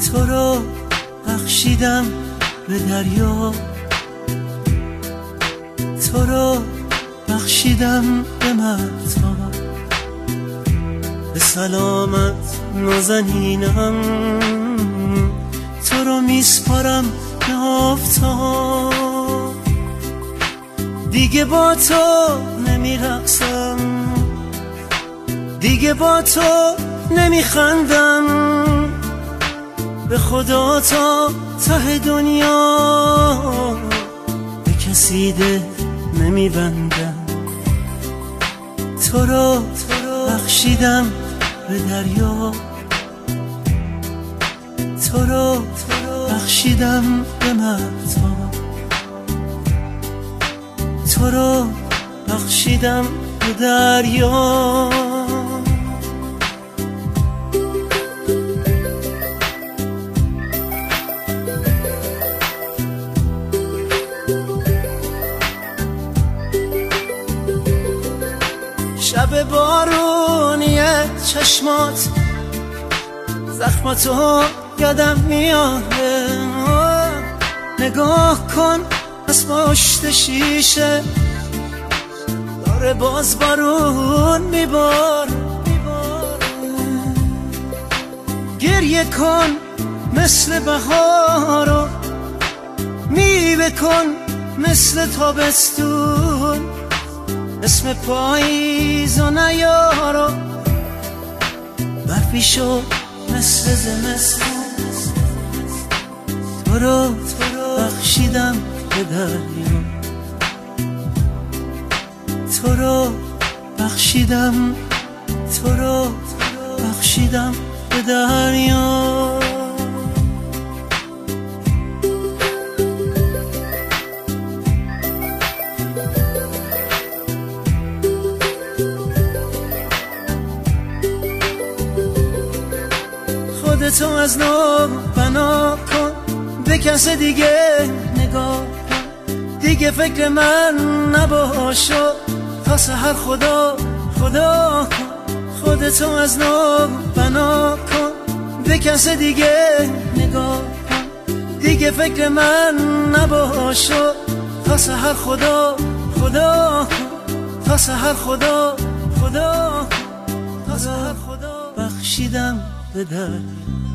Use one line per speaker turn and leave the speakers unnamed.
تو رو بخشیدم به دریا، تو رو بخشیدم به مهتاب، به سلامت نازنینم تو رو میسپارم به آفتاب. دیگه با تو نمیرقصم، دیگه با تو نمیخندم، به خدا تا ته دنیا به کسی ده نمیبندم. تو رو بخشیدم به دریا، تو رو بخشیدم به مهتاب، تو رو بخشیدم به دریا. شب بارونی چشمات، زخماتو یادم میاره، نگاه کن از پشت شیشه داره باز بارون میبار. گریه کن مثل بهارو، میوه کن مثل تابستون، اسم پاییزو نیارو، برفی شو مثل زمستون. تو رو بخشیدم به دریا، تو رو بخشیدم، تو رو بخشیدم به دریا. خودتو از نو بنا کن، به کس دیگه نگاه کن، دیگه فکر من نباشو تا سحر خدا خدا کن. خودتو از نو بنا کن، به کس دیگه نگاه کن، دیگه فکر من نباشو تا سحر خدا خدا کن، تا سحر خدا خدا کن، تا سحر خدا. بخشیدم به دریا.